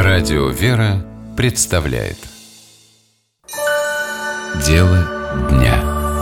Радио «Вера» представляет Дело дня.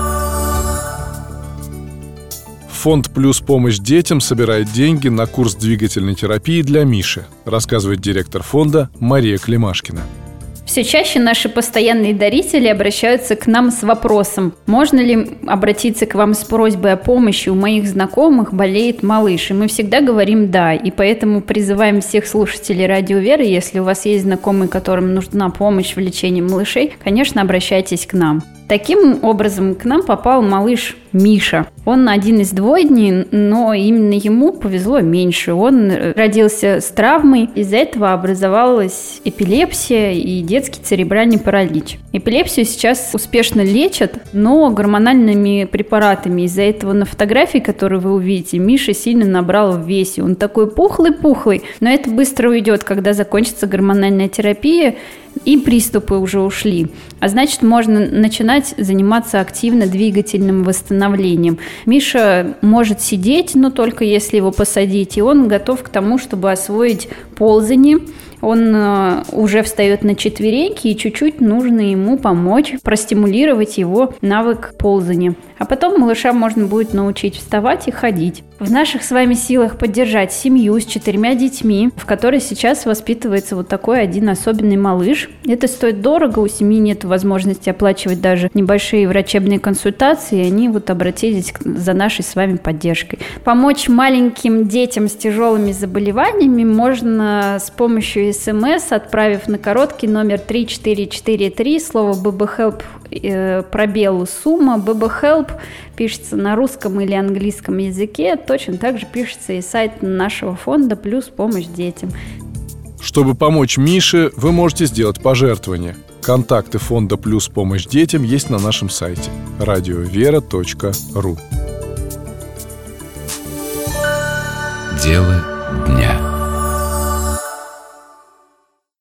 Фонд «Плюс помощь детям» собирает деньги на курс двигательной терапии для Миши, рассказывает директор фонда Мария Климашкина. Все чаще наши постоянные дарители обращаются к нам с вопросом: можно ли обратиться к вам с просьбой о помощи? У моих знакомых болеет малыш. И мы всегда говорим «да». И поэтому призываем всех слушателей Радио Веры, если у вас есть знакомые, которым нужна помощь в лечении малышей, конечно, обращайтесь к нам. Таким образом, к нам попал малыш Миша. Он один из двойни, но именно ему повезло меньше. Он родился с травмой, из-за этого образовалась эпилепсия и детский церебральный паралич. Эпилепсию сейчас успешно лечат, но гормональными препаратами. Из-за этого на фотографии, которую вы увидите, Миша сильно набрал в весе. Он такой пухлый-пухлый, но это быстро уйдет, когда закончится гормональная терапия, и приступы уже ушли. А значит, можно начинать заниматься активно двигательным восстановлением. Миша может сидеть, но только если его посадить, и он готов к тому, чтобы освоить ползание. Он уже встает на четвереньки, и чуть-чуть нужно ему помочь, простимулировать его навык ползания. А потом малыша можно будет научить вставать и ходить. В наших с вами силах поддержать семью с 4 детьми, в которой сейчас воспитывается вот такой один особенный малыш. Это стоит дорого, у семьи нет возможности оплачивать даже небольшие врачебные консультации, и они вот обратились за нашей с вами поддержкой. Помочь маленьким детям с тяжелыми заболеваниями можно с помощью СМС, отправив на короткий номер 3443 слово «ББХелп», пробел сумма. ББХелп пишется на русском или английском языке. Точно так же пишется и сайт нашего фонда «Плюс помощь детям». Чтобы помочь Мише, вы можете сделать пожертвование. Контакты фонда «Плюс помощь детям» есть на нашем сайте radiovera.ru. Дело дня.